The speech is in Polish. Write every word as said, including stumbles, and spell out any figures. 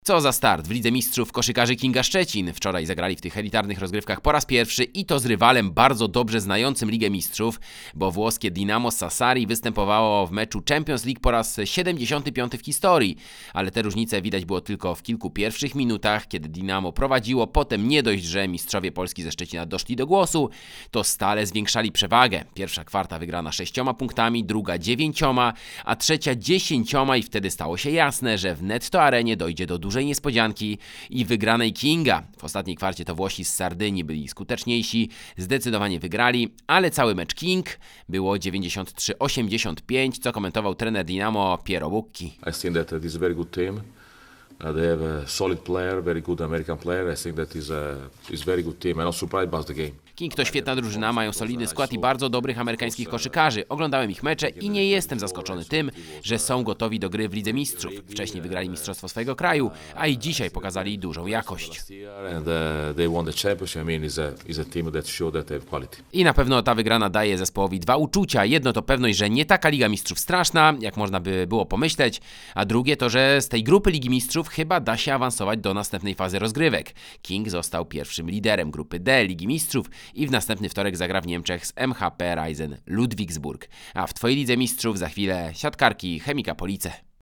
Co za start w Lidze Mistrzów koszykarzy Kinga Szczecin. Wczoraj zagrali w tych elitarnych rozgrywkach po raz pierwszy i to z rywalem bardzo dobrze znającym Ligę Mistrzów, bo włoskie Dinamo Sassari występowało w meczu Champions League po raz siedemdziesiąty piąty w historii. Ale te różnice widać było tylko w kilku pierwszych minutach, kiedy Dinamo prowadziło. Potem nie dość, że mistrzowie Polski ze Szczecina doszli do głosu, to stale zwiększali przewagę. Pierwsza kwarta wygrana sześcioma punktami, druga dziewięcioma, a trzecia dziesięcioma i wtedy stało się jasne, że w Netto Arenie dojdzie do dużej niespodzianki i wygranej Kinga. W ostatniej kwarcie to Włosi z Sardynii byli skuteczniejsi, zdecydowanie wygrali, ale cały mecz King było dziewięćdziesiąt trzy osiemdziesiąt pięć, co komentował trener Dinamo Piero Bucchi. I think that this is a very good team. Uh, they have a solid player, very good American player. I think that is a is very good team. I'm not surprised about the game. King to świetna drużyna, mają solidny skład i bardzo dobrych amerykańskich koszykarzy. Oglądałem ich mecze i nie jestem zaskoczony tym, że są gotowi do gry w Lidze Mistrzów. Wcześniej wygrali mistrzostwo swojego kraju, a i dzisiaj pokazali dużą jakość. I na pewno ta wygrana daje zespołowi dwa uczucia. Jedno to pewność, że nie taka Liga Mistrzów straszna, jak można by było pomyśleć, a drugie to, że z tej grupy Ligi Mistrzów chyba da się awansować do następnej fazy rozgrywek. King został pierwszym liderem grupy D Ligi Mistrzów i w następny wtorek zagra w Niemczech z M H P Raisen Ludwigsburg. A w Twojej Lidze Mistrzów za chwilę siatkarki Chemika Police.